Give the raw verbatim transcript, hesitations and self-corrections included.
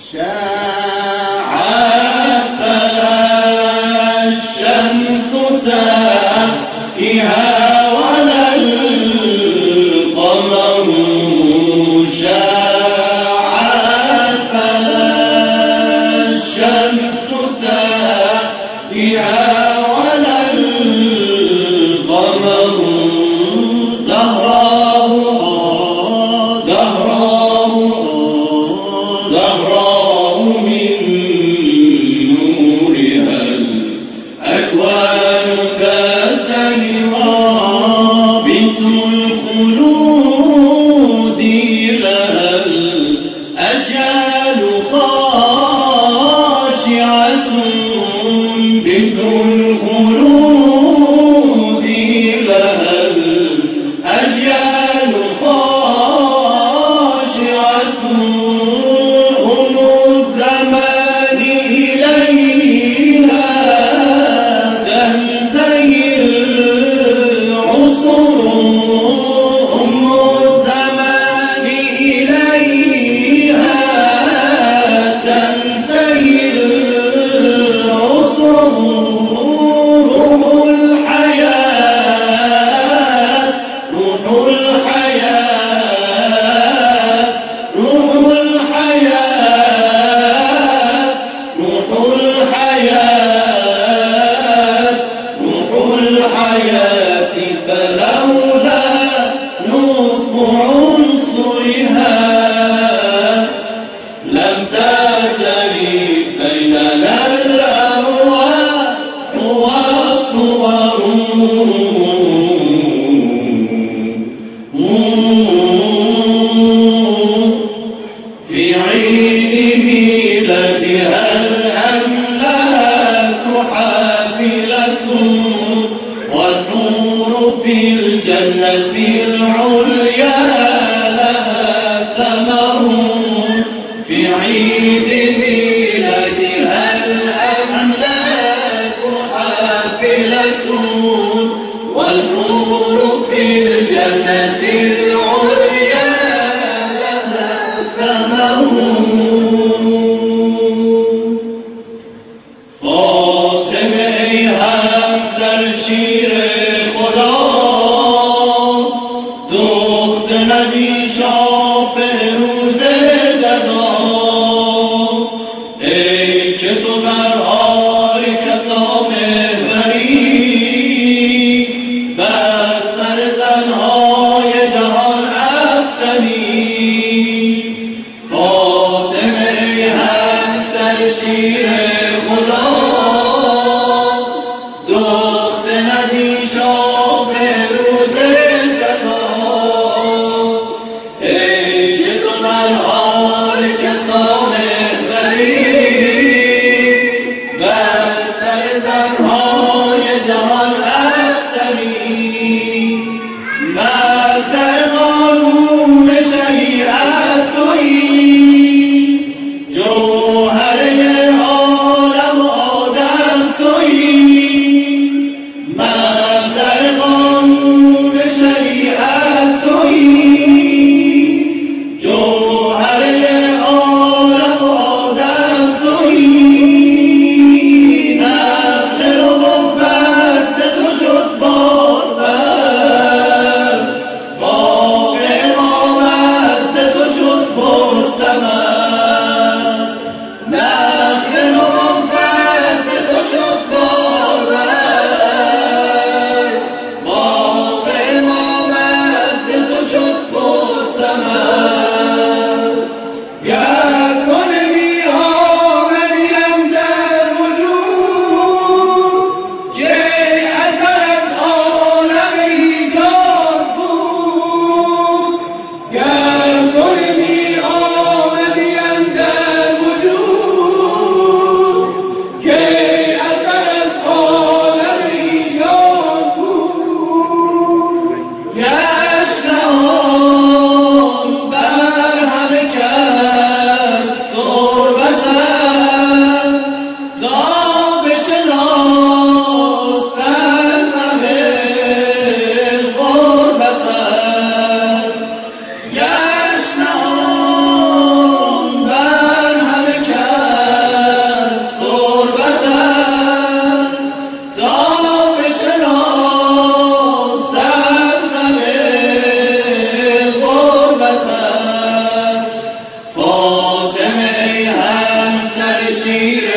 شاعت فلا الشمس تاكها ولا القمر شاعت فلا الشمس تاكها ولا القمر زهراء زهراء زهراء من نورها الأكوان تزدهي رابط الخلود لها الأجيال خاشعة بت الخلود لها الأجيال خاشعة أم الزمان إليها تنتهي العصور أم الزمان إليها تنتهي العصور روح الحياة روح الحياة روح الحياة روح الحياة روح الحياة فلولا لطف عنصرها لم تأتلف بيننا الأرواح والصور في عيد ميلادها الأملاك حافلة والحور في الجنة العليا لها ثمر في عيد ميلادها الأملاك حافلة والحور في الجنة العليا لها ثمر فاطمه ای همسر شیر خدا دخت نبی شاه فیروز جزا ای که تو بر حال کسا مهری بر سر زنهای جهان افسری فاطمه ای همسر شیر خدا دخت نبی شاه فیروز جزا ای که تو بر حال کسا مهری بر سر زنهای جهان افسری مرد قانون شریعت تویی جوهره عالم شیر